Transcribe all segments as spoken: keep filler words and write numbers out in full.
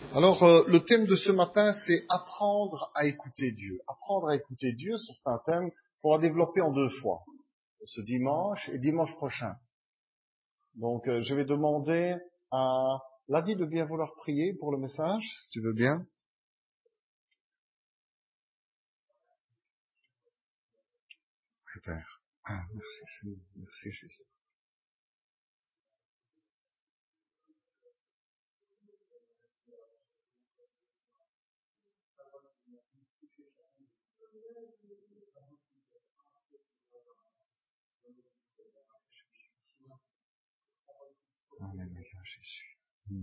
Alors, euh, le thème de ce matin, c'est apprendre à écouter Dieu. Apprendre à écouter Dieu, c'est un thème qu'on va développer en deux fois, ce dimanche et dimanche prochain. Donc, euh, je vais demander à Ladi de bien vouloir prier pour le message, si tu veux bien. Super. Ah, merci, merci Jésus. Alléluia, Jésus. Mm.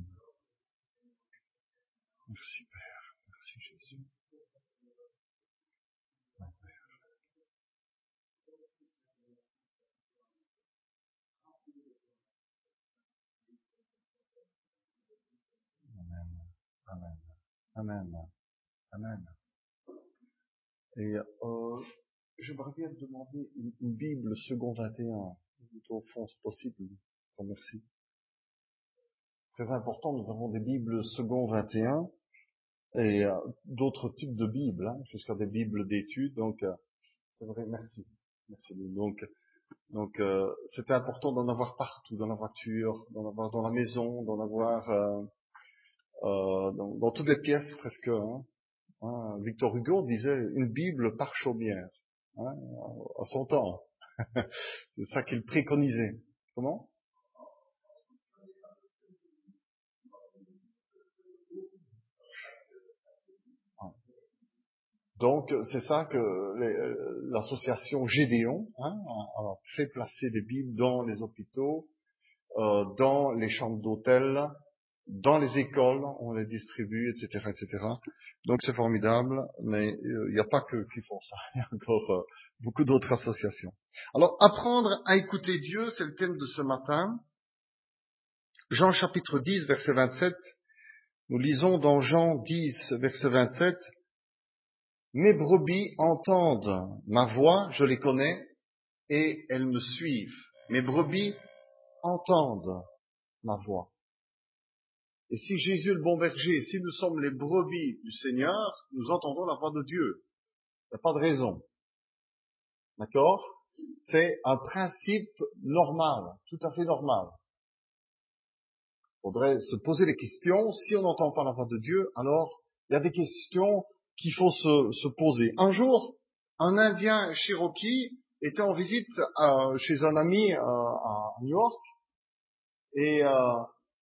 Merci Père, merci Jésus. Amen, amen, amen, amen. Et euh, j'aimerais bien te demander une, une Bible second vingt et un, plutôt au fond, c'est possible. Oh, merci. Très important, nous avons des Bibles second vingt et un et euh, d'autres types de Bibles, hein, jusqu'à des Bibles d'études. Donc, euh, c'est vrai, merci. Merci. Donc, donc euh, c'était important d'en avoir partout, dans la voiture, d'en avoir dans la maison, d'en avoir euh, euh, dans, dans toutes les pièces presque. Hein. Hein, Victor Hugo disait une Bible par chaumière, hein, à son temps. C'est ça qu'il préconisait. Comment? Donc, c'est ça que les, l'association Gédéon hein, a, a fait placer des Bibles dans les hôpitaux, euh, dans les chambres d'hôtel, dans les écoles, on les distribue, et cetera, et cetera. Donc, c'est formidable, mais il n'y a pas que qui font ça. Il y a encore euh, beaucoup d'autres associations. Alors, apprendre à écouter Dieu, c'est le thème de ce matin. Jean chapitre dix, verset vingt-sept. Nous lisons dans Jean dix, verset vingt-sept. Mes brebis entendent ma voix, je les connais, et elles me suivent. Mes brebis entendent ma voix. Et si Jésus est le bon berger, si nous sommes les brebis du Seigneur, nous entendons la voix de Dieu. Il n'y a pas de raison. D'accord? C'est un principe normal, tout à fait normal. Il faudrait se poser des questions. Si on n'entend pas la voix de Dieu, alors il y a des questions qu'il faut se, se poser. Un jour, un Indien Cherokee était en visite euh, chez un ami euh, à New York et euh,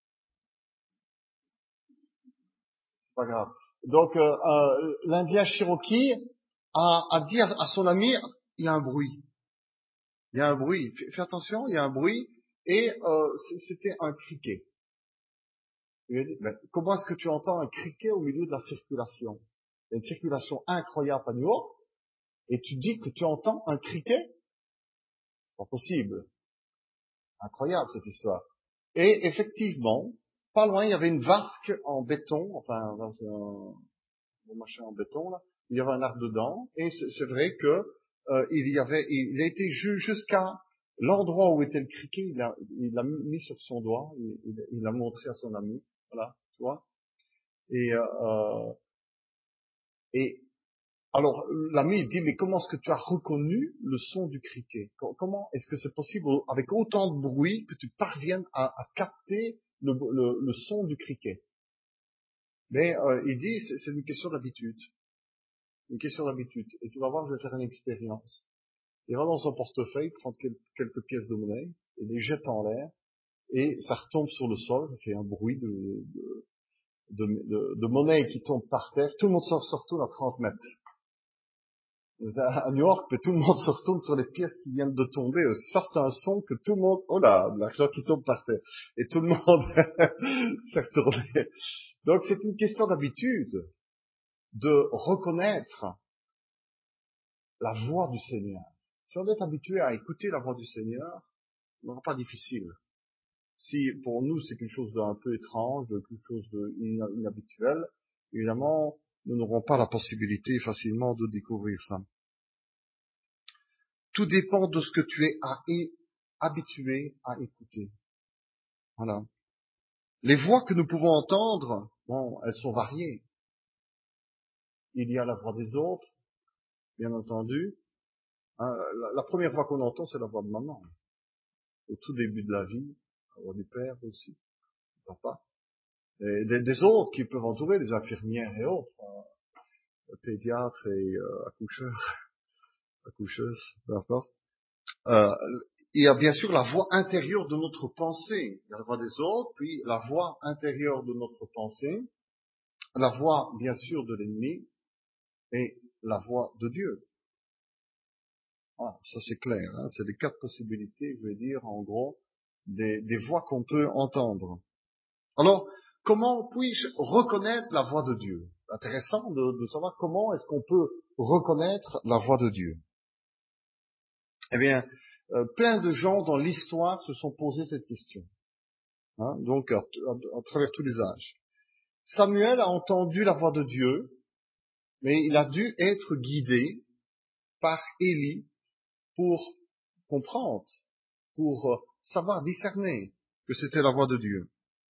c'est pas grave. Donc euh, euh, l'Indien Cherokee a, a dit à, à son ami, il y a un bruit, il y a un bruit, fais, fais attention, il y a un bruit et euh, c'était un criquet. Il a dit, mais comment est-ce que tu entends un criquet au milieu de la circulation? Il y a une circulation incroyable à New York et tu dis que tu entends un criquet? C'est pas possible. Incroyable cette histoire. Et effectivement, pas loin, il y avait une vasque en béton, enfin un, un machin en béton là. Il y avait un arbre dedans, et c'est, c'est vrai que euh, il y avait, il a été ju- jusqu'à l'endroit où était le criquet, il l'a il l'a mis sur son doigt, il, il, il l'a montré à son ami, voilà, tu vois. Et euh, et alors l'ami dit mais comment est-ce que tu as reconnu le son du criquet? Comment est-ce que c'est possible avec autant de bruit que tu parviennes à, à capter le, le, le son du criquet? Mais euh, il dit c'est, c'est une question d'habitude, une question d'habitude. Et tu vas voir, je vais faire une expérience. Il va dans son portefeuille prendre quelques pièces de monnaie et les jette en l'air et ça retombe sur le sol, ça fait un bruit de, de, de, de, de monnaie qui tombe par terre. Tout le monde sort, se retourne à trente mètres. À New York, mais tout le monde se retourne sur les pièces qui viennent de tomber. Ça, c'est un son que tout le monde... Oh là, de l'argent qui tombe par terre. Et tout le monde s'est retourné. Donc, c'est une question d'habitude, de reconnaître la voix du Seigneur. Si on est habitué à écouter la voix du Seigneur, ce n'est pas difficile. Si pour nous, c'est quelque chose d'un peu étrange, de quelque chose d'inhabituel, évidemment, nous n'aurons pas la possibilité facilement de découvrir ça. Tout dépend de ce que tu es à é- habitué à écouter. Voilà. Les voix que nous pouvons entendre Bon, elles sont variées. Il y a la voix des autres, bien entendu. Hein, la, la première voix qu'on entend, c'est la voix de maman. Au tout début de la vie, la voix du père aussi, papa. Et des, des autres qui peuvent entourer, les infirmières et autres, hein, pédiatres et euh, accoucheurs, accoucheuses, peu importe. Euh, il y a bien sûr la voix intérieure de notre pensée. Il y a la voix des autres, puis la voix intérieure de notre pensée, la voix bien sûr de l'ennemi et la voix de Dieu. Voilà, ça c'est clair, hein, c'est les quatre possibilités, je vais dire en gros, des, des voix qu'on peut entendre. Alors, comment puis-je reconnaître la voix de Dieu? Intéressant de, de savoir comment est-ce qu'on peut reconnaître la voix de Dieu. Eh bien, euh, plein de gens dans l'histoire se sont posé cette question, hein, donc à, à, à travers tous les âges. Samuel a entendu la voix de Dieu, mais il a dû être guidé par Élie pour comprendre, pour euh, savoir discerner que c'était la voix de Dieu.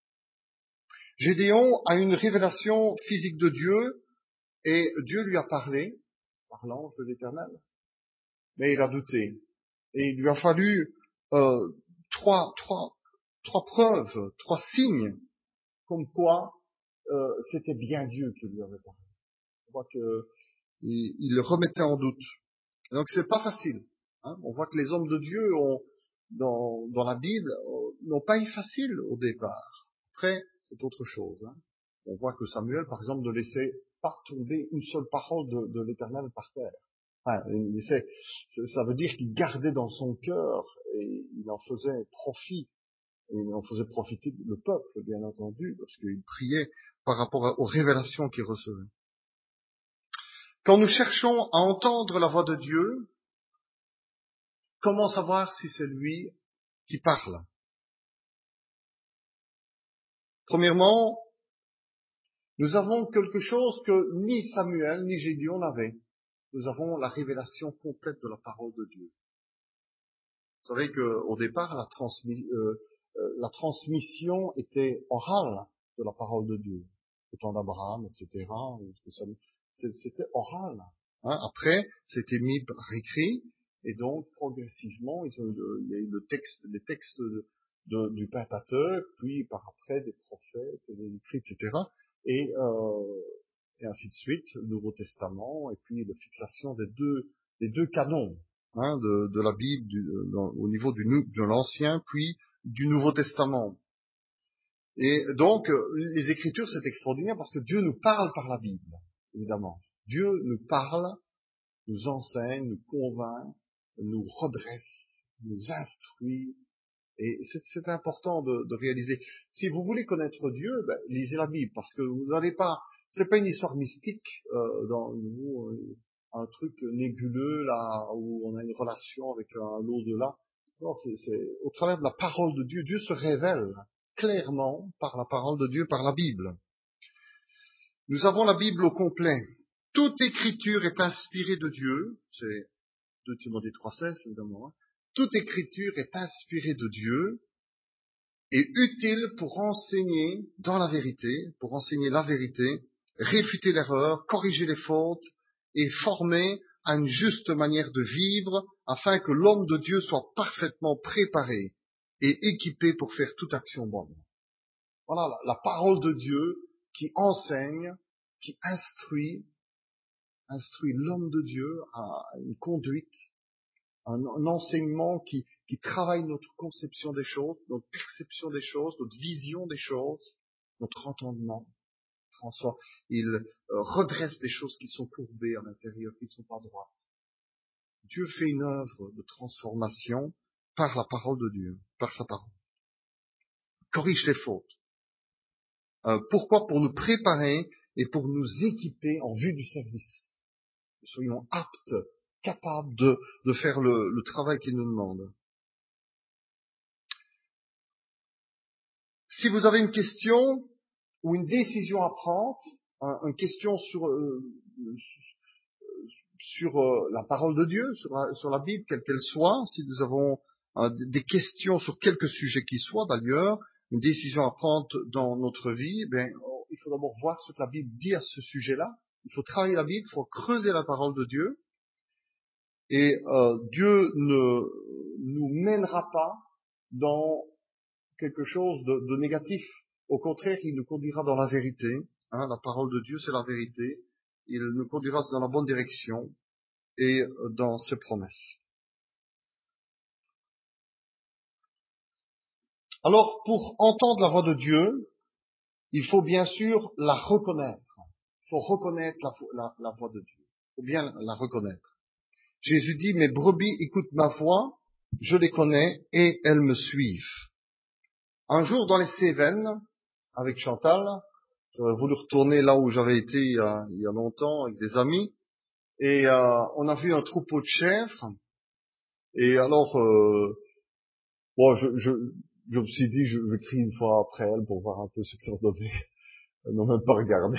Gédéon a une révélation physique de Dieu et Dieu lui a parlé par l'ange de l'Éternel, mais il a douté. Et il lui a fallu euh, trois, trois, trois preuves, trois signes, comme quoi euh, c'était bien Dieu qui lui avait parlé. On voit que il, il le remettait en doute. Et donc c'est pas facile. Hein. On voit que les hommes de Dieu ont, dans, dans la Bible, n'ont pas eu facile au départ. Après, c'est autre chose. Hein. On voit que Samuel, par exemple, ne laissait pas tomber une seule parole de, de l'Éternel par terre. Enfin, il laissait, ça veut dire qu'il gardait dans son cœur et il en faisait profit. Et il en faisait profiter le peuple, bien entendu, parce qu'il priait par rapport aux révélations qu'il recevait. Quand nous cherchons à entendre la voix de Dieu, comment savoir si c'est lui qui parle? Premièrement, nous avons quelque chose que ni Samuel ni Gédéon n'avaient. Nous avons la révélation complète de la parole de Dieu. Vous savez qu'au départ, la, transmi- euh, euh, la transmission était orale de la parole de Dieu. Au temps d'Abraham, et cetera. C'était oral. Hein. Après, c'était mis par écrit, et donc progressivement, ils ont, il y a eu le texte, les textes de, de, du Pentateuque, puis par après des prophètes, des écrits, et cetera. Et, euh, et ainsi de suite, le Nouveau Testament, et puis la fixation des deux, des deux canons hein, de, de la Bible du, dans, au niveau du, de l'Ancien, puis du Nouveau Testament. Et donc, les Écritures, c'est extraordinaire parce que Dieu nous parle par la Bible, évidemment. Dieu nous parle, nous enseigne, nous convainc, nous redresse, nous instruit. Et c'est, c'est important de, de réaliser. Si vous voulez connaître Dieu, ben, lisez la Bible, parce que vous n'allez pas. C'est pas une histoire mystique euh, dans nous, euh, un truc nébuleux là où on a une relation avec un l'au-delà. Non, c'est, c'est au travers de la parole de Dieu, Dieu se révèle clairement par la parole de Dieu, par la Bible. Nous avons la Bible au complet. Toute écriture est inspirée de Dieu. C'est deux Timothée trois seize, évidemment. Hein. Toute écriture est inspirée de Dieu et utile pour enseigner dans la vérité, pour enseigner la vérité, réfuter l'erreur, corriger les fautes et former à une juste manière de vivre afin que l'homme de Dieu soit parfaitement préparé et équipé pour faire toute action bonne. Voilà la, la parole de Dieu qui enseigne, qui instruit, instruit l'homme de Dieu à une conduite, un, un enseignement qui, qui travaille notre conception des choses, notre perception des choses, notre vision des choses, notre entendement. Transforme. Il euh, redresse des choses qui sont courbées à l'intérieur, qui ne sont pas droites. Dieu fait une œuvre de transformation par la parole de Dieu, par sa parole. Corrige les fautes. Euh, pourquoi? Pour nous préparer et pour nous équiper en vue du service. Nous soyons aptes, capables de, de faire le, le travail qu'il nous demande. Si vous avez une question ou une décision à prendre, un, une question sur, euh, sur euh, la parole de Dieu, sur la, sur la Bible, quelle qu'elle soit, si nous avons euh, des questions sur quelque sujet qui soit d'ailleurs, une décision à prendre dans notre vie, ben, faut, il faut d'abord voir ce que la Bible dit à ce sujet-là. Il faut travailler la Bible, il faut creuser la parole de Dieu. Et euh, Dieu ne nous mènera pas dans quelque chose de, de négatif. Au contraire, il nous conduira dans la vérité. Hein, la parole de Dieu, c'est la vérité. Il nous conduira dans la bonne direction et dans ses promesses. Alors, pour entendre la voix de Dieu, il faut bien sûr la reconnaître. Il faut reconnaître la, la, la voix de Dieu. Il faut bien la reconnaître. Jésus dit, mes brebis écoutent ma voix, je les connais et elles me suivent. Un jour dans les Cévennes, avec Chantal, j'aurais voulu retourner là où j'avais été il y a, il y a longtemps avec des amis, et euh, on a vu un troupeau de chèvres, et alors, euh, bon, je, je, je me suis dit, je vais crier une fois après elle pour voir un peu ce que ça donnait. Elles n'ont même pas regardé.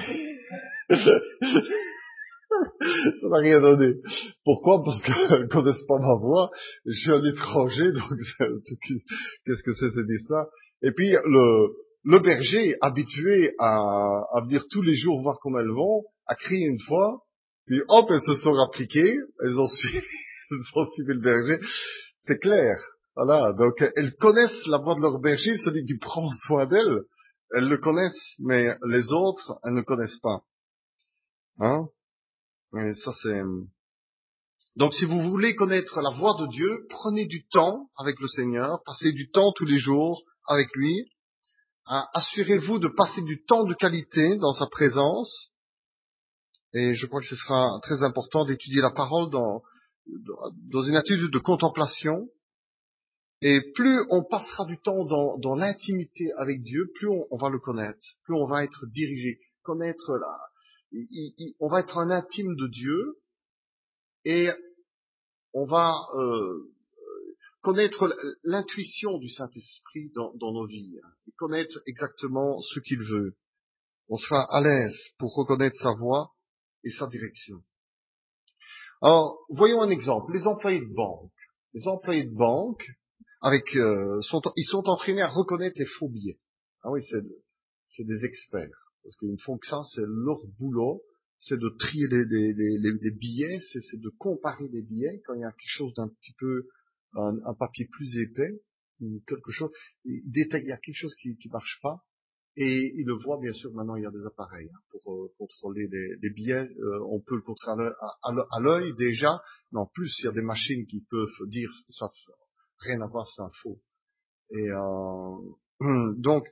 Ça n'a rien donné. Pourquoi? Parce qu'elles ne connaissent pas ma voix. Je suis un étranger, donc qu'est-ce que c'est cette histoire? Et puis le, le berger, habitué à, à venir tous les jours voir comment elles vont, a crié une fois, puis hop, elles se sont appliquées, elles ont suivi, elles ont suivi le berger. C'est clair. Voilà. Donc elles connaissent la voix de leur berger, celui qui prend soin d'elles. Elles le connaissent, mais les autres, elles ne connaissent pas. Hein? Et ça, c'est... Donc, si vous voulez connaître la voix de Dieu, prenez du temps avec le Seigneur, passez du temps tous les jours avec lui. Hein, assurez-vous de passer du temps de qualité dans sa présence. Et je crois que ce sera très important d'étudier la parole dans, dans une attitude de contemplation. Et plus on passera du temps dans, dans l'intimité avec Dieu, plus on, on va le connaître, plus on va être dirigé, connaître la... Il, il, on va être un intime de Dieu. Et on va euh, connaître l'intuition du Saint-Esprit dans, dans nos vies, hein, et connaître exactement ce qu'il veut. On sera à l'aise pour reconnaître sa voix et sa direction. Alors, voyons un exemple. Les employés de banque. Les employés de banque, avec, euh, sont, ils sont entraînés à reconnaître les faux billets. Ah oui, c'est, c'est des experts. Parce qu'ils ne font que ça, c'est leur boulot. C'est de trier les, les, les, les billets, c'est, c'est de comparer les billets quand il y a quelque chose d'un petit peu, un, un papier plus épais, ou quelque chose, il détecte, il y a quelque chose qui ne marche pas, et il le voit, bien sûr, maintenant il y a des appareils hein, pour euh, contrôler les, les billets, euh, on peut le contrôler à, à, à l'œil déjà, mais en plus il y a des machines qui peuvent dire ça, ça rien à voir, c'est un faux. Et euh, donc,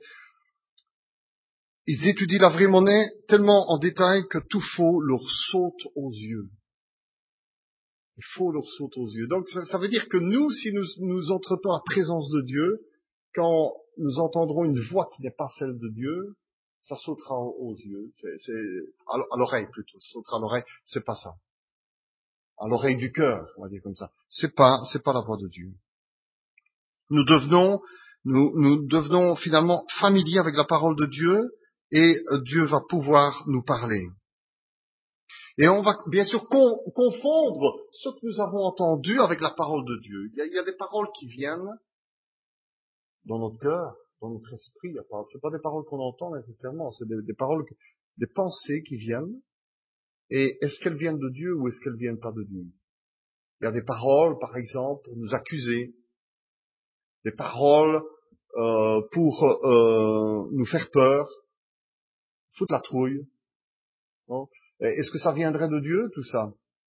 ils étudient la vraie monnaie tellement en détail que tout faux leur saute aux yeux. Il faut leur saute aux yeux. Donc ça, ça veut dire que nous, si nous, nous entretenons la présence de Dieu, quand nous entendrons une voix qui n'est pas celle de Dieu, ça sautera aux yeux. C'est, c'est, à l'oreille plutôt. Ça sautera à l'oreille. C'est pas ça. À l'oreille du cœur, on va dire comme ça. C'est pas, c'est pas la voix de Dieu. Nous devenons, nous, nous devenons finalement familiers avec la parole de Dieu et Dieu va pouvoir nous parler. Et on va bien sûr con, confondre ce que nous avons entendu avec la parole de Dieu. Il y a, il y a des paroles qui viennent dans notre cœur, dans notre esprit. Ce n'est pas des paroles qu'on entend nécessairement, c'est des, des paroles, des pensées qui viennent. Et est-ce qu'elles viennent de Dieu ou est-ce qu'elles viennent pas de Dieu? Il y a des paroles, par exemple, pour nous accuser, des paroles euh, pour euh, nous faire peur, foutre la trouille. Bon. Est-ce que ça viendrait de Dieu, tout ça?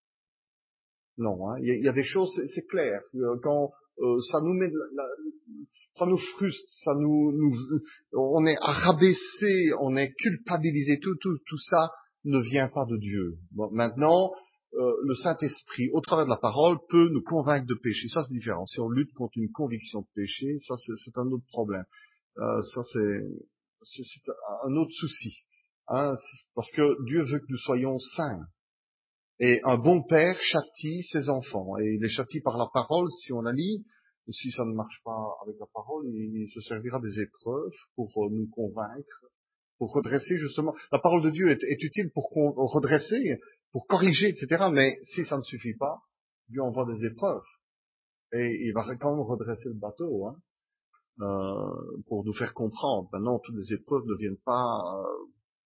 Non, hein. il, y a, il y a des choses, c'est, c'est clair. Quand euh, ça nous met, la, la, ça nous frustre, ça nous, nous, on est rabaissé, on est culpabilisé. Tout, tout, tout ça ne vient pas de Dieu. Bon, maintenant, euh, le Saint-Esprit, au travers de la parole, peut nous convaincre de péché. Ça, c'est différent. Si on lutte contre une conviction de péché, ça, c'est, c'est un autre problème. Euh, ça, c'est, c'est, c'est un autre souci. Hein, parce que Dieu veut que nous soyons saints. Et un bon père châtie ses enfants. Et il les châtie par la parole, si on la lit. Et si ça ne marche pas avec la parole, il se servira des épreuves pour nous convaincre, pour redresser justement. La parole de Dieu est, est utile pour redresser, pour corriger, et cetera. Mais si ça ne suffit pas, Dieu envoie des épreuves. Et il va quand même redresser le bateau, hein, euh, pour nous faire comprendre. Maintenant, toutes les épreuves ne viennent pas... Euh,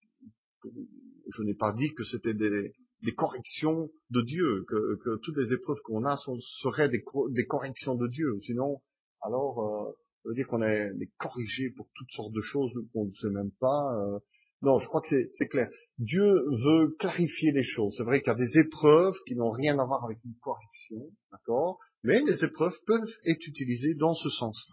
je n'ai pas dit que c'était des, des corrections de Dieu, que, que toutes les épreuves qu'on a sont, seraient des, des corrections de Dieu. Sinon, alors, euh, ça veut dire qu'on est, est corrigé pour toutes sortes de choses qu'on ne sait même pas. Euh. Non, je crois que c'est, c'est clair. Dieu veut clarifier les choses. C'est vrai qu'il y a des épreuves qui n'ont rien à voir avec une correction, d'accord? Mais les épreuves peuvent être utilisées dans ce sens-là.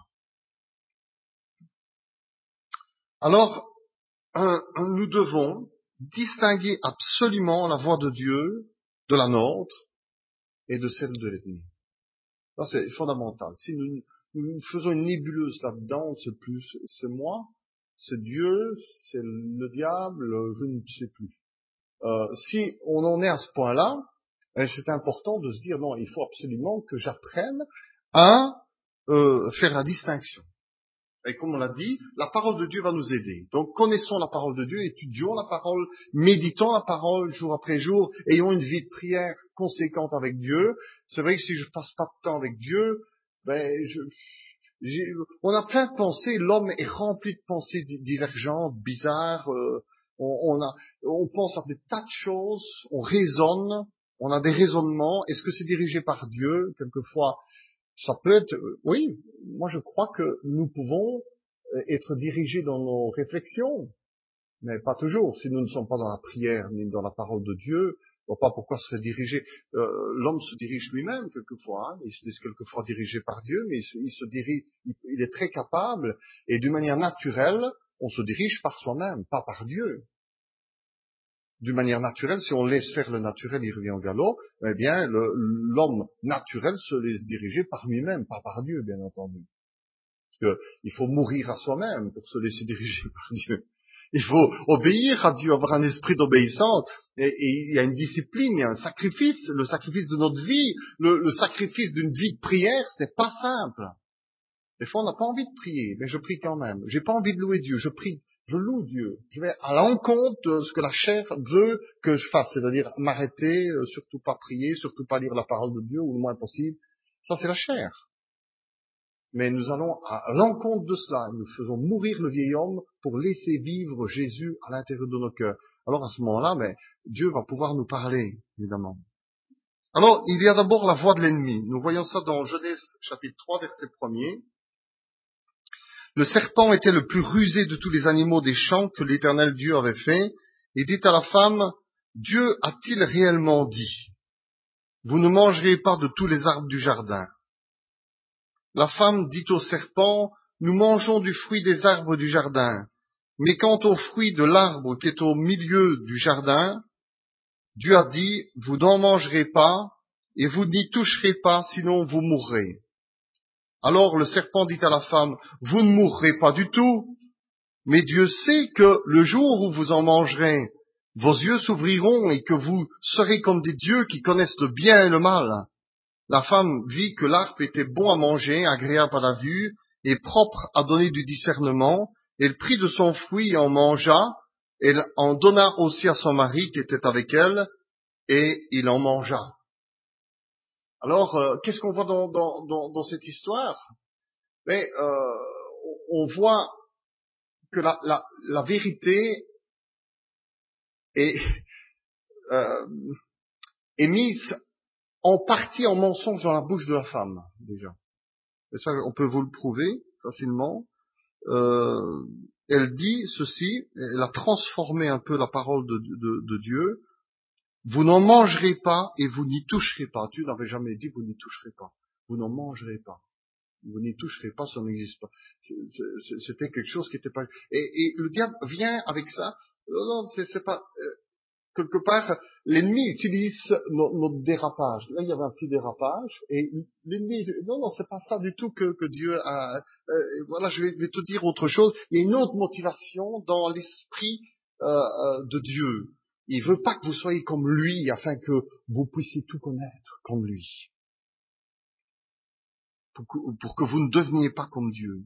Alors, un, un, nous devons distinguer absolument la voix de Dieu de la nôtre et de celle de l'ennemi. Ça, c'est fondamental. Si nous, nous faisons une nébuleuse là-dedans, c'est plus, c'est moi, c'est Dieu, c'est le diable, je ne sais plus. Euh, si on en est à ce point-là, c'est important de se dire non, il faut absolument que j'apprenne à euh, faire la distinction. Et comme on l'a dit, la parole de Dieu va nous aider. Donc connaissons la parole de Dieu, étudions la parole, méditons la parole jour après jour, ayons une vie de prière conséquente avec Dieu. C'est vrai que si je passe pas de temps avec Dieu, ben je, j'ai, on a plein de pensées, l'homme est rempli de pensées divergentes, bizarres, euh, on, on, a, on pense à des tas de choses, on raisonne, on a des raisonnements. Est-ce que c'est dirigé par Dieu? Quelquefois, ça peut être, oui, moi je crois que nous pouvons être dirigés dans nos réflexions, mais pas toujours. Si nous ne sommes pas dans la prière ni dans la parole de Dieu, on ne voit pas pourquoi se faire diriger. Euh, l'homme se dirige lui-même quelquefois, hein. Il se laisse quelquefois dirigé par Dieu, mais il se, il se dirige, il, il est très capable, et d'une manière naturelle, on se dirige par soi-même, pas par Dieu. D'une manière naturelle, si on laisse faire le naturel, il revient au galop, eh bien, le, l'homme naturel se laisse diriger par lui-même, pas par Dieu, bien entendu. Parce que il faut mourir à soi-même pour se laisser diriger par Dieu. Il faut obéir à Dieu, avoir un esprit d'obéissance, et, et il y a une discipline, il y a un sacrifice, le sacrifice de notre vie, le, le sacrifice d'une vie de prière, ce n'est pas simple. Des fois, on n'a pas envie de prier, mais je prie quand même. J'ai pas envie de louer Dieu, je prie. Je loue Dieu. Je vais à l'encontre de ce que la chair veut que je fasse, c'est-à-dire m'arrêter, euh, surtout pas prier, surtout pas lire la parole de Dieu, ou le moins possible. Ça, c'est la chair. Mais nous allons à l'encontre de cela. Nous faisons mourir le vieil homme pour laisser vivre Jésus à l'intérieur de nos cœurs. Alors à ce moment-là, mais Dieu va pouvoir nous parler, évidemment. Alors, il y a d'abord la voix de l'ennemi. Nous voyons ça dans Genèse chapitre trois, verset premier. Le serpent était le plus rusé de tous les animaux des champs que l'Éternel Dieu avait fait, et dit à la femme, Dieu a-t-il réellement dit, vous ne mangerez pas de tous les arbres du jardin? La femme dit au serpent, nous mangeons du fruit des arbres du jardin, mais quant au fruit de l'arbre qui est au milieu du jardin, Dieu a dit, vous n'en mangerez pas, et vous n'y toucherez pas, sinon vous mourrez. Alors le serpent dit à la femme, vous ne mourrez pas du tout, mais Dieu sait que le jour où vous en mangerez, vos yeux s'ouvriront et que vous serez comme des dieux qui connaissent le bien et le mal. La femme vit que l'arbre était bon à manger, agréable à la vue et propre à donner du discernement. Elle prit de son fruit et en mangea. Elle en donna aussi à son mari qui était avec elle et il en mangea. Alors, euh, qu'est-ce qu'on voit dans, dans, dans, dans cette histoire? Mais, euh, on voit que la, la, la vérité est, euh, est mise en partie en mensonge dans la bouche de la femme, déjà. Et ça, on peut vous le prouver facilement. Euh, elle dit ceci, elle a transformé un peu la parole de, de, de Dieu. Vous n'en mangerez pas et vous n'y toucherez pas. Dieu n'avait jamais dit vous n'y toucherez pas. Vous n'en mangerez pas. Vous n'y toucherez pas, ça n'existe pas. C'était quelque chose qui n'était pas... Et, et le diable vient avec ça. Non, non, c'est, c'est pas... Euh, quelque part, l'ennemi utilise notre, notre dérapage. Là, il y avait un petit dérapage, et l'ennemi... Non, non, c'est pas ça du tout que, que Dieu a... Euh, voilà, je vais, vais te dire autre chose. Il y a une autre motivation dans l'esprit euh, euh, de Dieu. Il veut pas que vous soyez comme lui, afin que vous puissiez tout connaître comme lui. Pour que, pour que vous ne deveniez pas comme Dieu.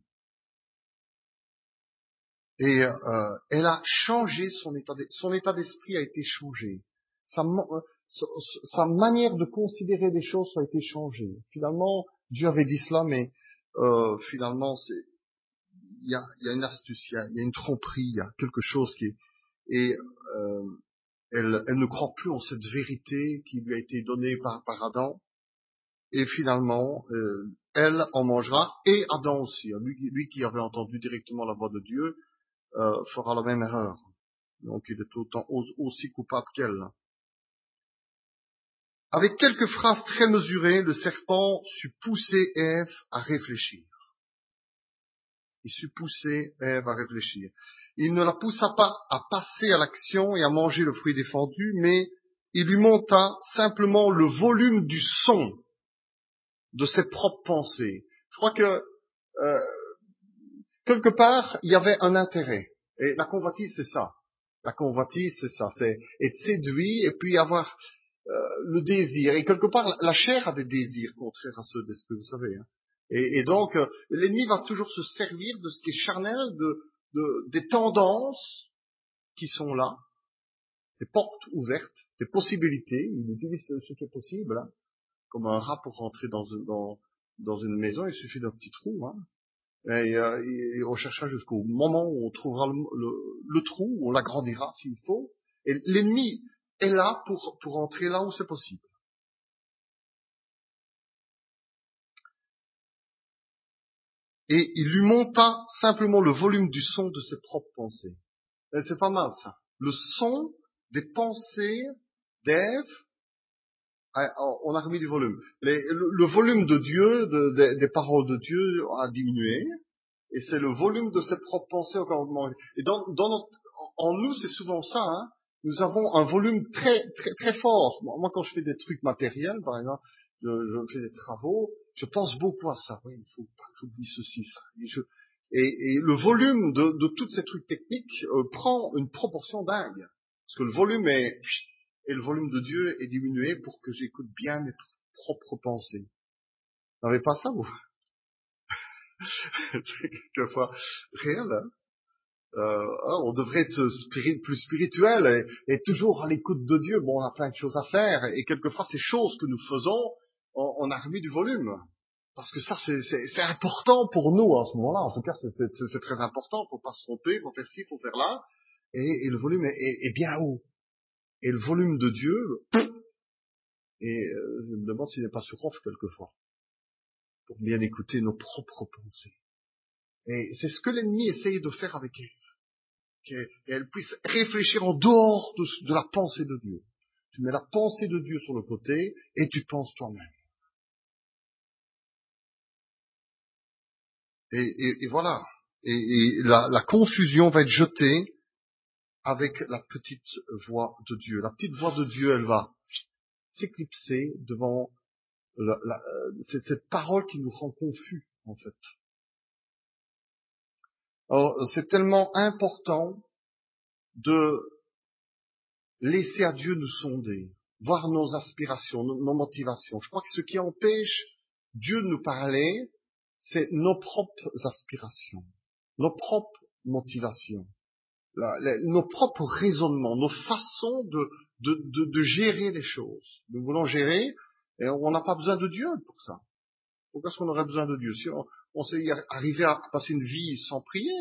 Et euh, elle a changé son état d'esprit. Son état d'esprit a été changé. Sa, euh, sa manière de considérer les choses a été changée. Finalement, Dieu avait dit cela, mais euh, finalement, c'est il y a, y a une astuce, il y a, y a une tromperie, il y a quelque chose qui est... Et euh, elle, elle ne croit plus en cette vérité qui lui a été donnée par, par Adam. Et finalement, euh, elle en mangera, et Adam aussi. Lui, lui qui avait entendu directement la voix de Dieu, euh, fera la même erreur. Donc il est autant aussi coupable qu'elle. Avec quelques phrases très mesurées, le serpent sut pousser Ève à réfléchir. Il sut pousser Ève à réfléchir. Il ne la poussa pas à passer à l'action et à manger le fruit défendu, mais il lui monta simplement le volume du son de ses propres pensées. Je crois que euh, quelque part, il y avait un intérêt. Et la convoitise, c'est ça. La convoitise, c'est ça. C'est être séduit et puis avoir euh, le désir. Et quelque part, la chair a des désirs contraires à ceux d'esprit, vous savez. Hein. Et, et donc, euh, l'ennemi va toujours se servir de ce qui est charnel, de, de, des tendances qui sont là, des portes ouvertes, des possibilités. Il utilise ce qui est possible, hein. Comme un rat pour rentrer dans, dans, dans une maison, il suffit d'un petit trou. Hein. Et euh, il recherchera jusqu'au moment où on trouvera le, le, le trou, où on l'agrandira s'il faut. Et l'ennemi est là pour, pour entrer là où c'est possible. Et il lui monta simplement le volume du son de ses propres pensées. Et c'est pas mal ça. Le son des pensées d'Ève, on a remis du volume. Les, le, le volume de Dieu, de, de, des paroles de Dieu a diminué. Et c'est le volume de ses propres pensées encore augmenté. Et dans, dans notre, en nous, c'est souvent ça. Hein. Nous avons un volume très très très fort. Moi, quand je fais des trucs matériels, par exemple, je, je fais des travaux, je pense beaucoup à ça. Oui, il faut pas que j'oublie ceci, ça. Et, je, et, et le volume de, de tous ces trucs techniques euh, prend une proportion dingue. Parce que le volume est et le volume de Dieu est diminué pour que j'écoute bien mes propres pensées. Vous n'avez pas ça, vous? C'est quelquefois réel, hein. Euh, on devrait être spirit, plus spirituel et, et toujours à l'écoute de Dieu. Bon, on a plein de choses à faire et quelquefois ces choses que nous faisons, on, on a remis du volume. Parce que ça, c'est, c'est, c'est important pour nous en ce moment-là. En tout cas, c'est, c'est, c'est très important. Faut pas se tromper, faut faire ci, faut faire là. Et, et le volume est, est, est bien haut. Et le volume de Dieu, et euh, je me demande s'il n'est pas sur off quelquefois, pour bien écouter nos propres pensées. Et c'est ce que l'ennemi essaye de faire avec Ève. Qu'elle puisse réfléchir en dehors de, de la pensée de Dieu. Tu mets la pensée de Dieu sur le côté et tu penses toi-même. Et, et, et voilà. Et, et la, la confusion va être jetée avec la petite voix de Dieu. La petite voix de Dieu, elle va s'éclipser devant la, la, c'est cette parole qui nous rend confus, en fait. Alors, c'est tellement important de laisser à Dieu nous sonder, voir nos aspirations, nos, nos motivations. Je crois que ce qui empêche Dieu de nous parler, c'est nos propres aspirations, nos propres motivations, la, la, nos propres raisonnements, nos façons de, de, de, de gérer les choses. Nous voulons gérer, et on n'a pas besoin de Dieu pour ça. Pourquoi est-ce qu'on aurait besoin de Dieu? Si on, on sait arriver à passer une vie sans prier.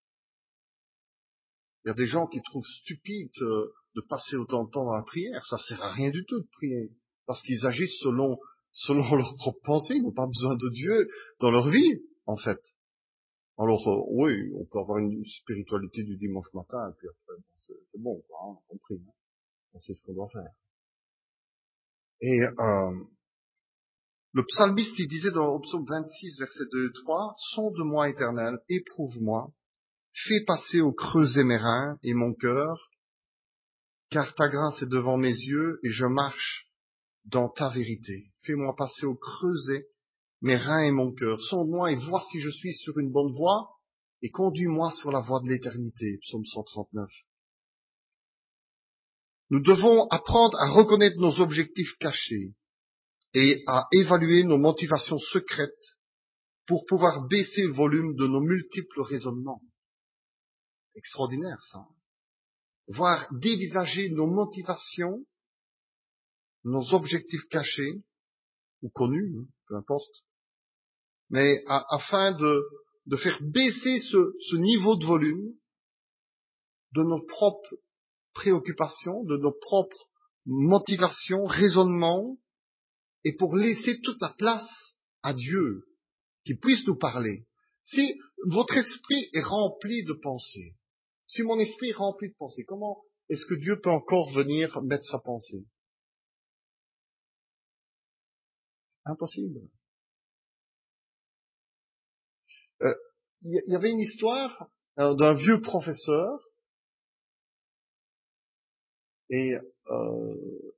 Il y a des gens qui trouvent stupide euh, de passer autant de temps dans la prière. Ça sert à rien du tout de prier. Parce qu'ils agissent selon, selon leurs propres pensées. Ils n'ont pas besoin de Dieu dans leur vie, en fait. Alors, euh, oui, on peut avoir une spiritualité du dimanche matin, et puis après, bon, c'est, c'est bon, quoi, hein, on prie. Hein. On sait ce qu'on doit faire. Et euh, le psalmiste, il disait dans le psaume vingt-six, versets deux et trois, « Sonde-moi, Éternel, éprouve-moi, fais passer au creuset mes reins et mon cœur, car ta grâce est devant mes yeux et je marche dans ta vérité. Fais-moi passer au creuset mes reins et mon cœur. Sonde-moi et vois si je suis sur une bonne voie et conduis-moi sur la voie de l'éternité. » Psaume cent trente-neuf. Nous devons apprendre à reconnaître nos objectifs cachés et à évaluer nos motivations secrètes pour pouvoir baisser le volume de nos multiples raisonnements. Extraordinaire, ça. Voir dévisager nos motivations, nos objectifs cachés, ou connus, hein, peu importe, mais à, afin de, de faire baisser ce, ce niveau de volume de nos propres préoccupations, de nos propres motivations, raisonnements, et pour laisser toute la place à Dieu, qui puisse nous parler. Si votre esprit est rempli de pensées, si mon esprit est rempli de pensées, comment est-ce que Dieu peut encore venir mettre sa pensée? Impossible. Euh, Il y avait une histoire euh, d'un vieux professeur, et euh,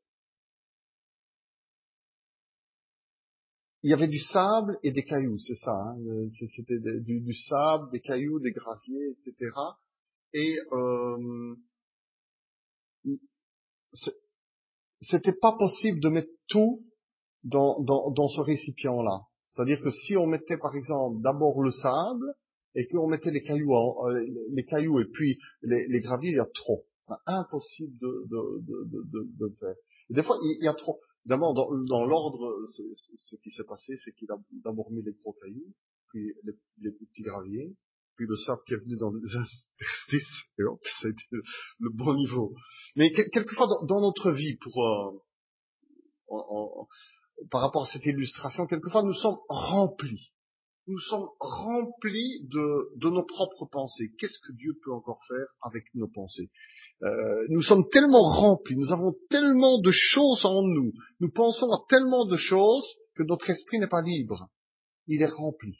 il y avait du sable et des cailloux, c'est ça. Hein, c'était du, du sable, des cailloux, des graviers, et cetera. Et euh, c'était pas possible de mettre tout dans, dans, dans ce récipient-là. C'est-à-dire que si on mettait par exemple d'abord le sable et qu'on mettait les cailloux, en, euh, les cailloux et puis les, les graviers, il y a trop. C'est impossible de, de, de, de, de, de faire. Et des fois, il, il y a trop. D'abord, dans, dans l'ordre, ce, ce qui s'est passé, c'est qu'il a d'abord mis les gros cailloux, puis les, les petits graviers, puis le sable qui est venu dans les interstices, et hop, ça a été le, le bon niveau. Mais quelquefois, dans, dans notre vie, pour euh, en, en, par rapport à cette illustration, quelquefois nous sommes remplis. Nous sommes remplis de, de nos propres pensées. Qu'est-ce que Dieu peut encore faire avec nos pensées? euh, Nous sommes tellement remplis, nous avons tellement de choses en nous, nous pensons à tellement de choses que notre esprit n'est pas libre. Il est rempli.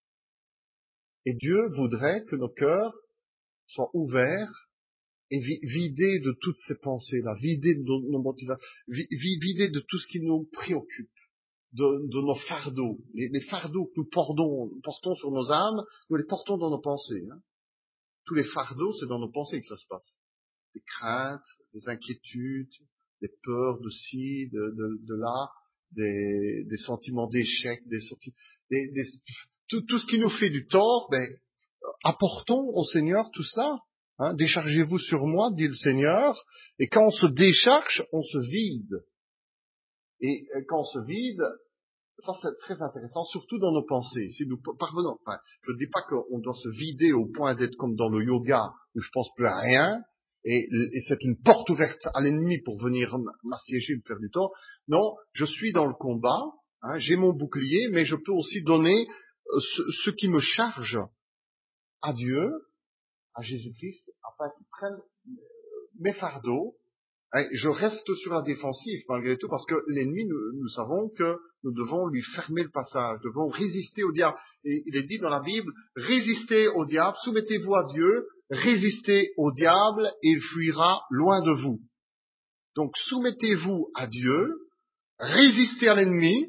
Et Dieu voudrait que nos cœurs soient ouverts et vi- vidés de toutes ces pensées-là, vidés de nos, nos motivations, vi- vidés de tout ce qui nous préoccupe. De, de nos fardeaux, les, les fardeaux que nous portons, portons sur nos âmes, nous les portons dans nos pensées. Hein. Tous les fardeaux, c'est dans nos pensées que ça se passe. Des craintes, des inquiétudes, des peurs de ci, de, de, de là, des, des sentiments d'échec, des, des, des tout, tout ce qui nous fait du tort, ben, apportons au Seigneur tout cela. Hein. Déchargez-vous sur moi, dit le Seigneur, et quand on se décharge, on se vide. Et quand on se vide, ça c'est très intéressant, surtout dans nos pensées. Si nous parvenons, enfin, je ne dis pas qu'on doit se vider au point d'être comme dans le yoga, où je pense plus à rien, et, et c'est une porte ouverte à l'ennemi pour venir m'assiéger, me faire du tort. Non, je suis dans le combat, hein, j'ai mon bouclier, mais je peux aussi donner euh, ce, ce qui me charge à Dieu, à Jésus-Christ, afin qu'il prenne mes fardeaux. Je reste sur la défensive malgré tout parce que l'ennemi, nous, nous savons que nous devons lui fermer le passage, nous devons résister au diable. Et il est dit dans la Bible, résistez au diable, soumettez-vous à Dieu, résistez au diable et il fuira loin de vous. Donc soumettez-vous à Dieu, résistez à l'ennemi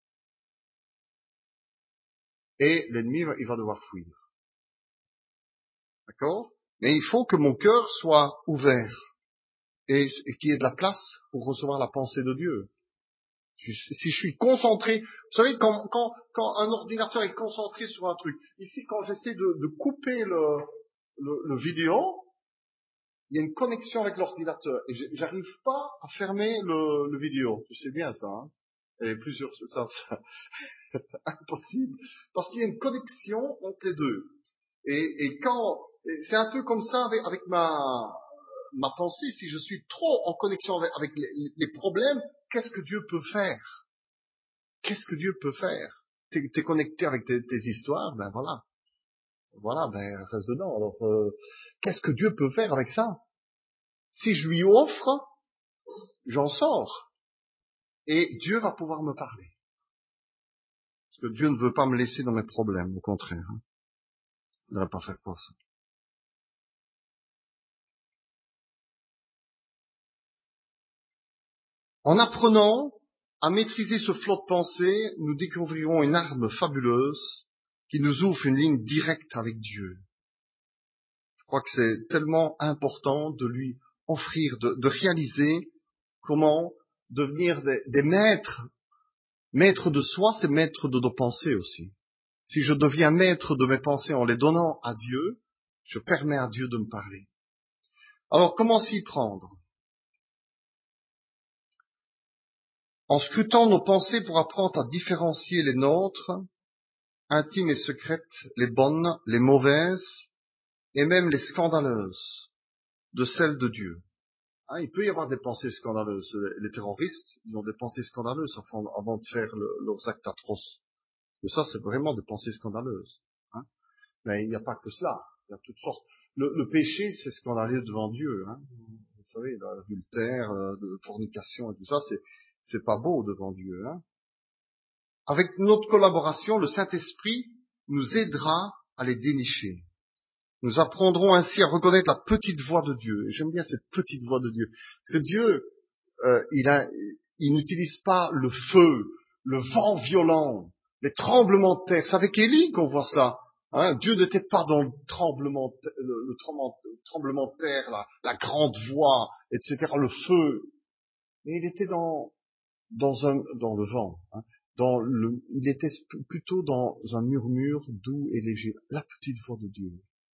et l'ennemi il va devoir fuir. D'accord? Mais il faut que mon cœur soit ouvert et, et qu'il y ait de la place pour recevoir la pensée de Dieu. Si je suis concentré, vous savez, quand, quand, quand un ordinateur est concentré sur un truc, ici, quand j'essaie de, de couper le, le, le vidéo, il y a une connexion avec l'ordinateur et j'arrive pas à fermer le, le vidéo. Tu sais bien ça, hein? Et plusieurs, ça, ça, c'est impossible parce qu'il y a une connexion entre les deux. Et, et quand, et c'est un peu comme ça avec, avec ma ma pensée. Si je suis trop en connexion avec, avec les, les problèmes, qu'est-ce que Dieu peut faire? Qu'est-ce que Dieu peut faire? T'es, t'es connecté avec tes, tes histoires, ben voilà. Voilà, ben reste dedans. Alors, euh, qu'est-ce que Dieu peut faire avec ça? Si je lui offre, j'en sors. Et Dieu va pouvoir me parler. Parce que Dieu ne veut pas me laisser dans mes problèmes, au contraire. Hein. Il ne va pas faire quoi ça. En apprenant à maîtriser ce flot de pensée, nous découvrirons une arme fabuleuse qui nous ouvre une ligne directe avec Dieu. Je crois que c'est tellement important de lui offrir, de, de réaliser comment devenir des, des maîtres. Maître de soi, c'est maître de nos pensées aussi. Si je deviens maître de mes pensées en les donnant à Dieu, je permets à Dieu de me parler. Alors, comment s'y prendre? En scrutant nos pensées pour apprendre à différencier les nôtres, intimes et secrètes, les bonnes, les mauvaises, et même les scandaleuses, de celles de Dieu. Hein, il peut y avoir des pensées scandaleuses. Les terroristes, ils ont des pensées scandaleuses avant, avant de faire le, leurs actes atroces. Mais ça, c'est vraiment des pensées scandaleuses. Hein. Mais il n'y a pas que cela. Il y a toutes sortes. Le, le péché, c'est scandaleux devant Dieu. Hein. Vous savez, l'adultère, la fornication et tout ça, c'est, c'est pas beau devant Dieu. Hein. Avec notre collaboration, le Saint-Esprit nous aidera à les dénicher. Nous apprendrons ainsi à reconnaître la petite voix de Dieu. Et j'aime bien cette petite voix de Dieu. Parce que Dieu, euh, il, a, il n'utilise pas le feu, le vent violent, les tremblements de terre. C'est avec Élie qu'on voit ça. Hein, Dieu n'était pas dans le tremblement, le, le tremblement, le tremblement de terre, la, la grande voix, et cetera, le feu. Mais il était dans, dans, un, dans le vent. Hein, dans le, il était plutôt dans un murmure doux et léger. La petite voix de Dieu.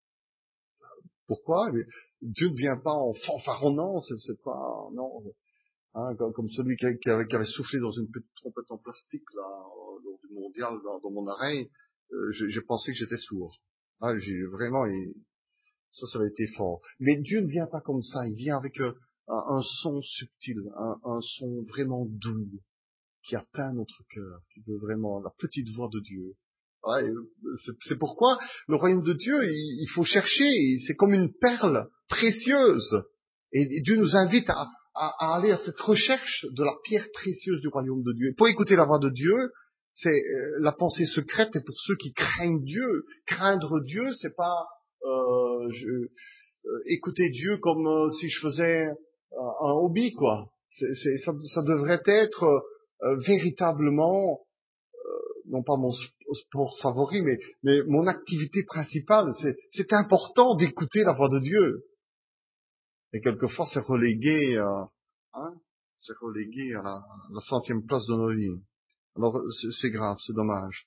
Pourquoi? Dieu ne vient pas en fanfaronnant, c'est, c'est pas, non, hein, comme, comme celui qui avait, qui avait soufflé dans une petite trompette en plastique, là, lors du mondial, dans, dans mon oreille, euh, j'ai, j'ai pensé que j'étais sourd. Ah, j'ai vraiment, et, ça, ça a été fort. Mais Dieu ne vient pas comme ça, il vient avec euh, un, un son subtil, un, un son vraiment doux, qui atteint notre cœur, qui veut vraiment, la petite voix de Dieu. Ouais, c'est, c'est pourquoi le royaume de Dieu, il, il faut chercher, c'est comme une perle précieuse. Et, et Dieu nous invite à, à, à aller à cette recherche de la pierre précieuse du royaume de Dieu. Pour écouter la voix de Dieu, c'est euh, la pensée secrète, et pour ceux qui craignent Dieu, craindre Dieu, c'est pas euh, je, euh, écouter Dieu comme euh, si je faisais euh, un hobby, quoi. C'est, c'est, ça, ça devrait être euh, véritablement non pas mon sport favori, mais, mais mon activité principale. C'est, c'est important d'écouter la voix de Dieu. Et quelquefois, c'est relégué, euh, hein, c'est relégué à la, à la centième place de nos vies. Alors, c'est, c'est grave, c'est dommage.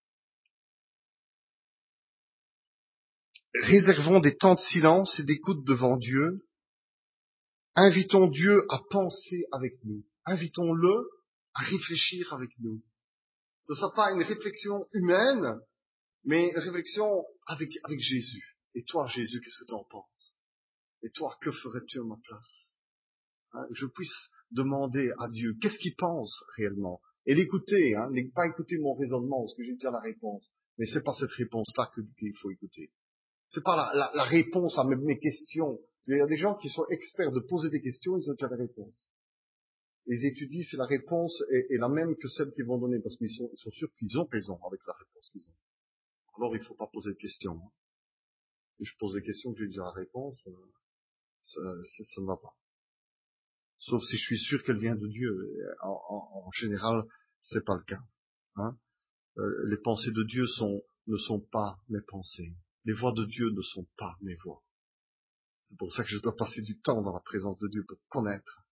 Réservons des temps de silence et d'écoute devant Dieu. Invitons Dieu à penser avec nous. Invitons-le à réfléchir avec nous. Ce ne sera pas une réflexion humaine, mais une réflexion avec, avec Jésus. Et toi, Jésus, qu'est-ce que tu en penses? Et toi, que ferais-tu à ma place? Hein, je puisse demander à Dieu, qu'est-ce qu'il pense réellement? Et l'écouter, hein, ne pas écouter mon raisonnement, parce que j'ai déjà la réponse. Mais c'est pas cette réponse-là que, qu'il faut écouter. C'est pas la, la, la réponse à mes, mes questions. Il y a des gens qui sont experts de poser des questions, ils ont déjà la réponse. Ils étudient si la réponse est, est la même que celle qu'ils vont donner, parce qu'ils sont, ils sont sûrs qu'ils ont raison avec la réponse qu'ils ont. Alors il ne faut pas poser de questions. Hein. Si je pose des questions que j'ai déjà la réponse, euh, ça, ça, ça ne va pas. Sauf si je suis sûr qu'elle vient de Dieu. En, en, en général, c'est pas le cas. Hein. Euh, les pensées de Dieu sont, ne sont pas mes pensées. Les voix de Dieu ne sont pas mes voix. C'est pour ça que je dois passer du temps dans la présence de Dieu pour connaître.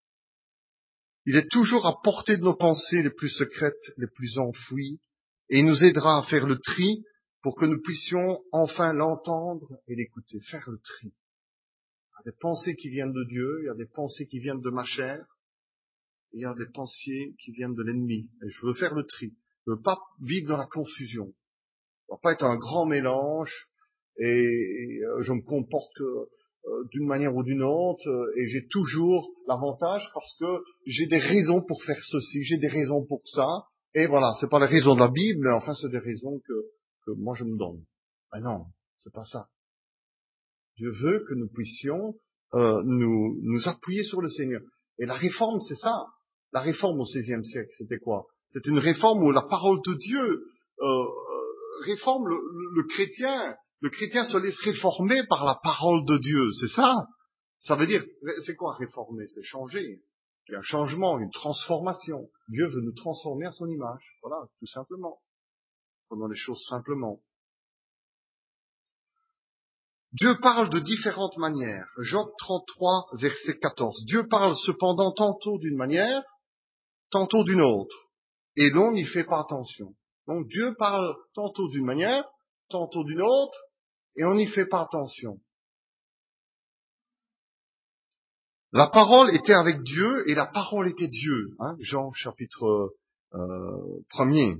Il est toujours à portée de nos pensées les plus secrètes, les plus enfouies, et il nous aidera à faire le tri pour que nous puissions enfin l'entendre et l'écouter. Faire le tri. Il y a des pensées qui viennent de Dieu, il y a des pensées qui viennent de ma chair, et il y a des pensées qui viennent de l'ennemi. Et je veux faire le tri. Je veux pas vivre dans la confusion. Ça va pas être un grand mélange, et, et je me comporte que, euh, d'une manière ou d'une autre, euh, et j'ai toujours l'avantage parce que j'ai des raisons pour faire ceci, j'ai des raisons pour ça, et voilà, c'est pas les raisons de la Bible, mais enfin c'est des raisons que, que moi je me donne. Ben non, c'est pas ça. Dieu veut que nous puissions euh, nous, nous appuyer sur le Seigneur. Et la réforme, c'est ça. La réforme au seizième siècle, c'était quoi? C'était une réforme où la parole de Dieu euh, réforme le, le, le chrétien. Le chrétien se laisse réformer par la parole de Dieu, c'est ça. Ça veut dire, c'est quoi réformer? C'est changer. Il y a un changement, une transformation. Dieu veut nous transformer à son image. Voilà, tout simplement. Prenons les choses simplement. Dieu parle de différentes manières. Job trente-trois, verset quatorze. Dieu parle cependant tantôt d'une manière, tantôt d'une autre. Et l'on n'y fait pas attention. Donc Dieu parle tantôt d'une manière, tantôt d'une autre, et on n'y fait pas attention. La parole était avec Dieu, et la parole était Dieu. Hein, Jean chapitre euh, premier.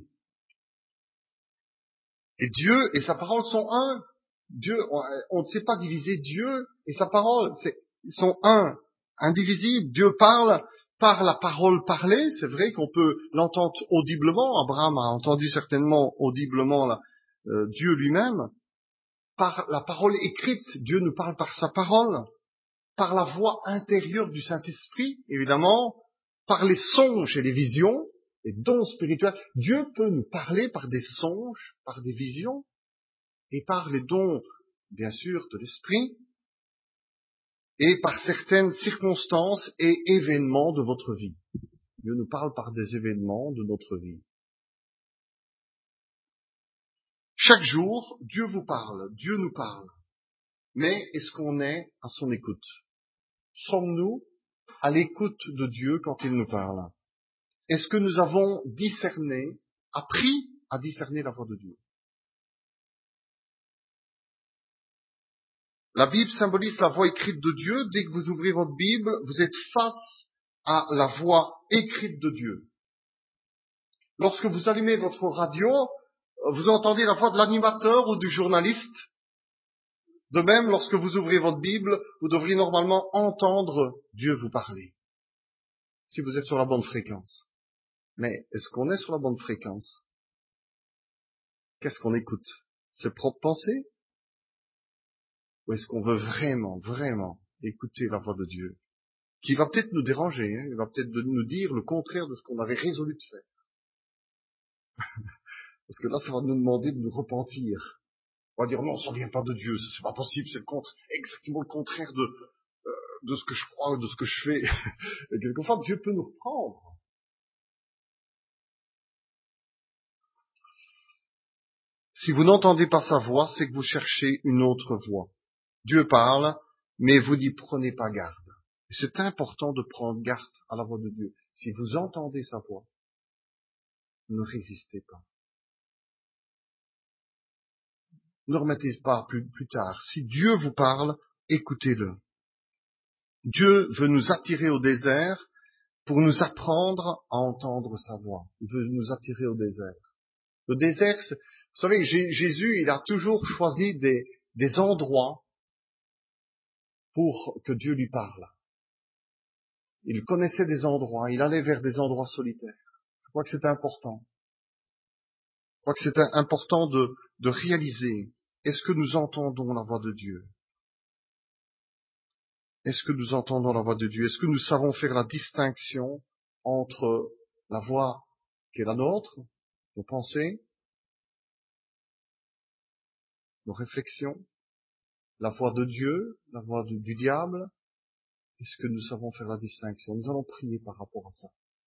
Et Dieu et sa parole sont un. Dieu, on, on ne sait pas diviser Dieu et sa parole. C'est, ils sont un. indivisible. Dieu parle par la parole parlée. C'est vrai qu'on peut l'entendre audiblement. Abraham a entendu certainement audiblement la, euh, Dieu lui-même. Par la parole écrite, Dieu nous parle par sa parole. Par la voix intérieure du Saint-Esprit, évidemment. Par les songes et les visions, les dons spirituels. Dieu peut nous parler par des songes, par des visions, et par les dons, bien sûr, de l'Esprit, et par certaines circonstances et événements de votre vie. Dieu nous parle par des événements de notre vie. Chaque jour, Dieu vous parle, Dieu nous parle. Mais est-ce qu'on est à son écoute? Sommes-nous à l'écoute de Dieu quand il nous parle? Est-ce que nous avons discerné, appris à discerner la voix de Dieu? La Bible symbolise la voix écrite de Dieu. Dès que vous ouvrez votre Bible, vous êtes face à la voix écrite de Dieu. Lorsque vous allumez votre radio, vous entendez la voix de l'animateur ou du journaliste. De même, lorsque vous ouvrez votre Bible, vous devriez normalement entendre Dieu vous parler, si vous êtes sur la bonne fréquence. Mais est-ce qu'on est sur la bonne fréquence? Qu'est-ce qu'on écoute? Ses propres pensées? Ou est-ce qu'on veut vraiment, vraiment écouter la voix de Dieu, qui va peut-être nous déranger, hein, il va peut-être nous dire le contraire de ce qu'on avait résolu de faire. Parce que là, ça va nous demander de nous repentir. On va dire non, ça vient pas de Dieu, c'est pas possible, c'est le contre, exactement le contraire de, euh, de ce que je crois, de ce que je fais. Et quelquefois, Dieu peut nous reprendre. Si vous n'entendez pas sa voix, c'est que vous cherchez une autre voix. Dieu parle, mais vous n'y prenez pas garde. Et c'est important de prendre garde à la voix de Dieu. Si vous entendez sa voix, ne résistez pas. Ne remettez pas plus, plus tard. Si Dieu vous parle, écoutez-le. Dieu veut nous attirer au désert pour nous apprendre à entendre sa voix. Il veut nous attirer au désert. Le désert, vous savez, Jésus, il a toujours choisi des, des endroits pour que Dieu lui parle. Il connaissait des endroits, il allait vers des endroits solitaires. Je crois que c'est important. Je crois que c'est important de, de réaliser, est-ce que nous entendons la voix de Dieu? Est-ce que nous entendons la voix de Dieu? Est-ce que nous savons faire la distinction entre la voix qui est la nôtre, nos pensées, nos réflexions, la voix de Dieu, la voix du, du diable? Est-ce que nous savons faire la distinction? Nous allons prier par rapport à ça.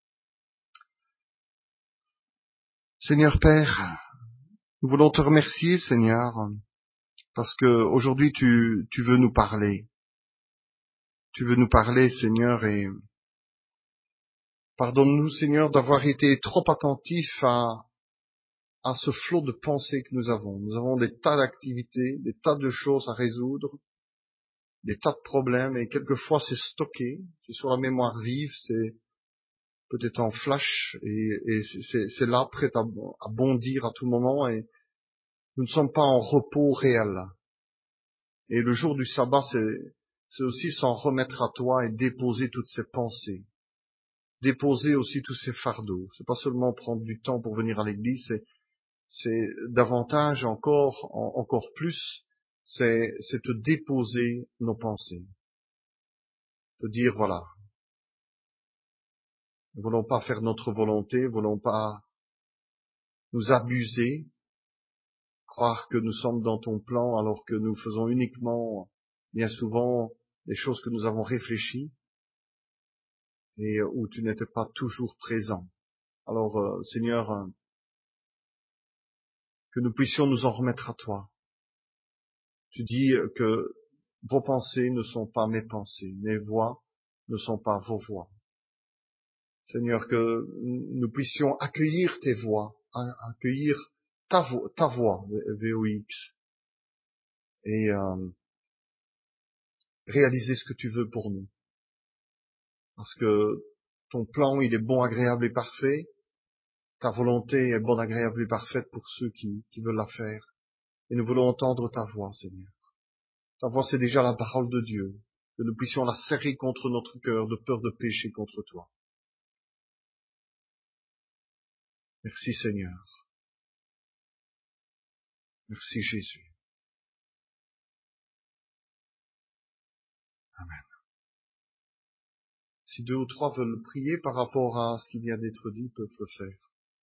Seigneur Père, nous voulons te remercier, Seigneur, parce que aujourd'hui tu, tu veux nous parler. Tu veux nous parler, Seigneur, et pardonne-nous, Seigneur, d'avoir été trop attentifs à, à ce flot de pensées que nous avons. Nous avons des tas d'activités, des tas de choses à résoudre, des tas de problèmes, et quelquefois c'est stocké, c'est sur la mémoire vive, c'est peut-être en flash, et, et c'est, c'est là, prêt à, à bondir à tout moment, et nous ne sommes pas en repos réel. Et le jour du sabbat, c'est, c'est aussi s'en remettre à toi et déposer toutes ces pensées. Déposer aussi tous ces fardeaux. C'est pas seulement prendre du temps pour venir à l'église, c'est, c'est davantage encore, en, encore plus, c'est, c'est te déposer nos pensées. Te dire, voilà, nous ne voulons pas faire notre volonté, nous ne voulons pas nous abuser, croire que nous sommes dans ton plan alors que nous faisons uniquement, bien souvent, des choses que nous avons réfléchies et où tu n'étais pas toujours présent. Alors, euh, Seigneur, euh, que nous puissions nous en remettre à toi. Tu dis que vos pensées ne sont pas mes pensées, mes voix ne sont pas vos voix. Seigneur, que nous puissions accueillir tes voix, accueillir ta voix, ta voix, V O X, et euh, réaliser ce que tu veux pour nous. Parce que ton plan, il est bon, agréable et parfait. Ta volonté est bonne, agréable et parfaite pour ceux qui, qui veulent la faire. Et nous voulons entendre ta voix, Seigneur. Ta voix, c'est déjà la parole de Dieu. que nous puissions la serrer contre notre cœur de peur de pécher contre toi. Merci Seigneur. Merci Jésus. Amen. Si deux ou trois veulent prier par rapport à ce qui vient d'être dit, peuvent le faire.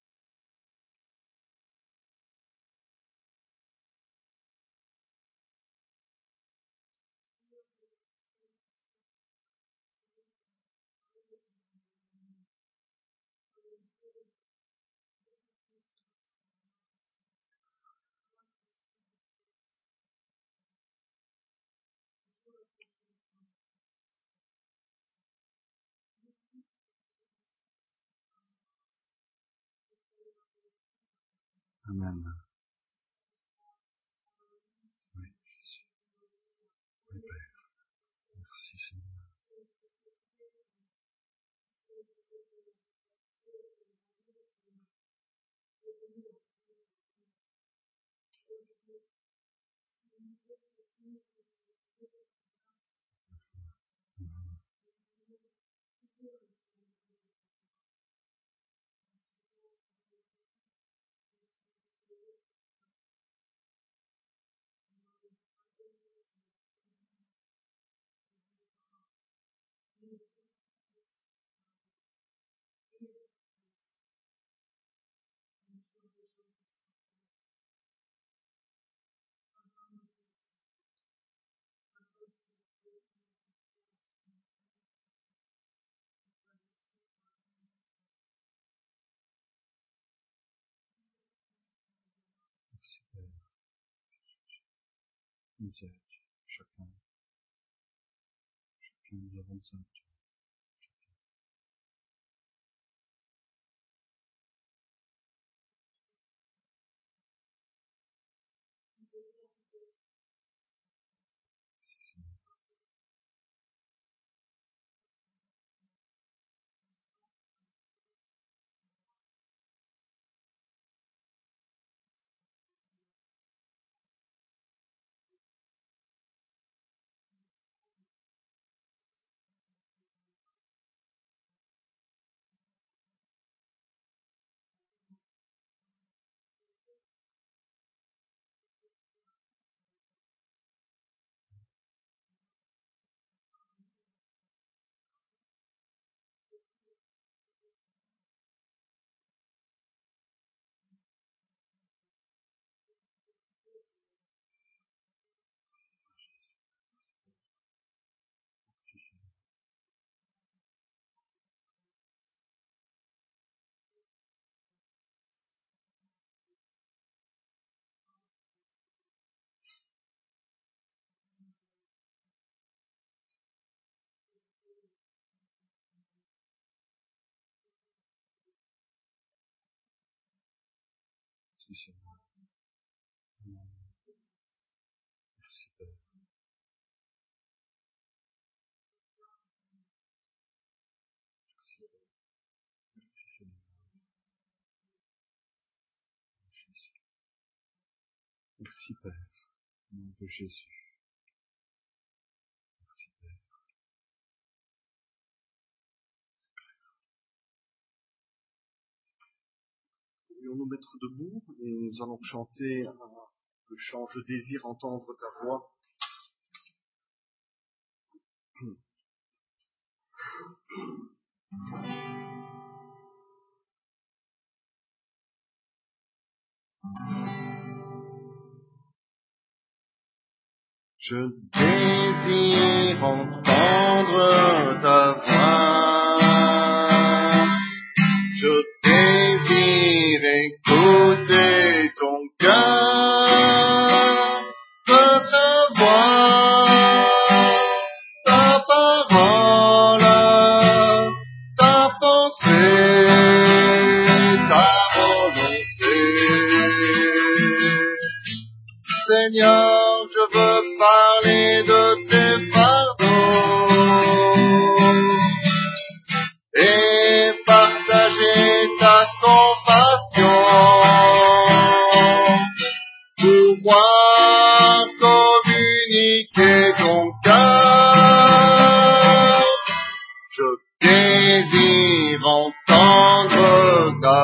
Amen. Oui, Jésus. Oui, Père. Merci Seigneur. Merci Père. Nous aide. Chacun, chacun nous avons besoin de Dieu. Merci Seigneur. Merci Seigneur. Amen. Merci Père. Merci Père. Merci Seigneur. Jésus. Merci Père. Au nom de Jésus. Merci Père. Pourrions nous mettre debout et nous allons chanter un- le chant Je désire entendre ta voix. Je désire entendre ta voix. Je désire écouter ton cœur, recevoir ta parole, ta pensée, ta volonté. Seigneur, je veux parler de tes pardons et partager ta compassion. Pour moi, communiquer ton cœur désire entendre ta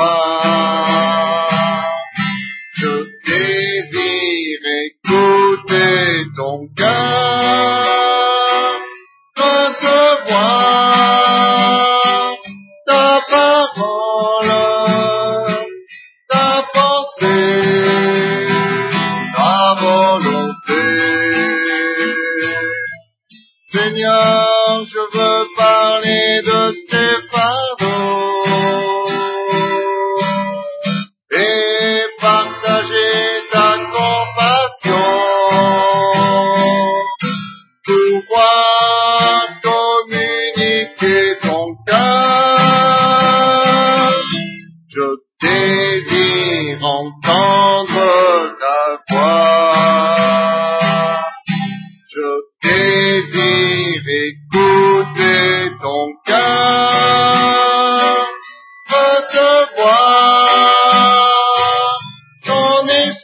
voix. Je désire écouter ton cœur, recevoir ta parole, ta pensée, ta volonté. Seigneur, je veux parler de tes fardeaux et partager ta compassion, pouvoir communiquer ton cœur. Je désire entendre ta voix. Je désire écouter ton cœur, recevoir ton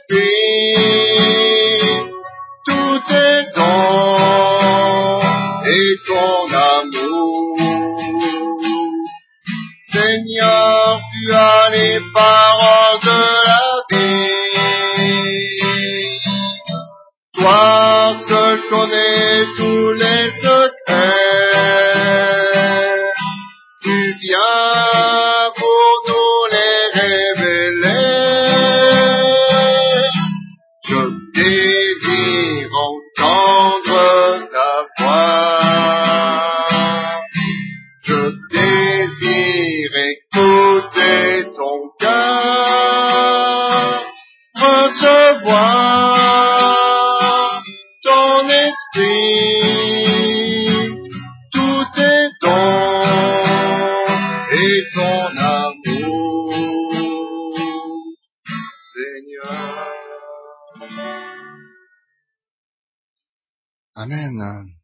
esprit, tous tes dons et ton amour. Seigneur, tu as les paroles de la vie. Toi seul connais tous les secrets. Tu viens pour nous les révéler. Je désire entendre ta voix. Je désire écouter ton cœur, recevoir ton esprit, tous tes dons et ton amour, Seigneur. Amen.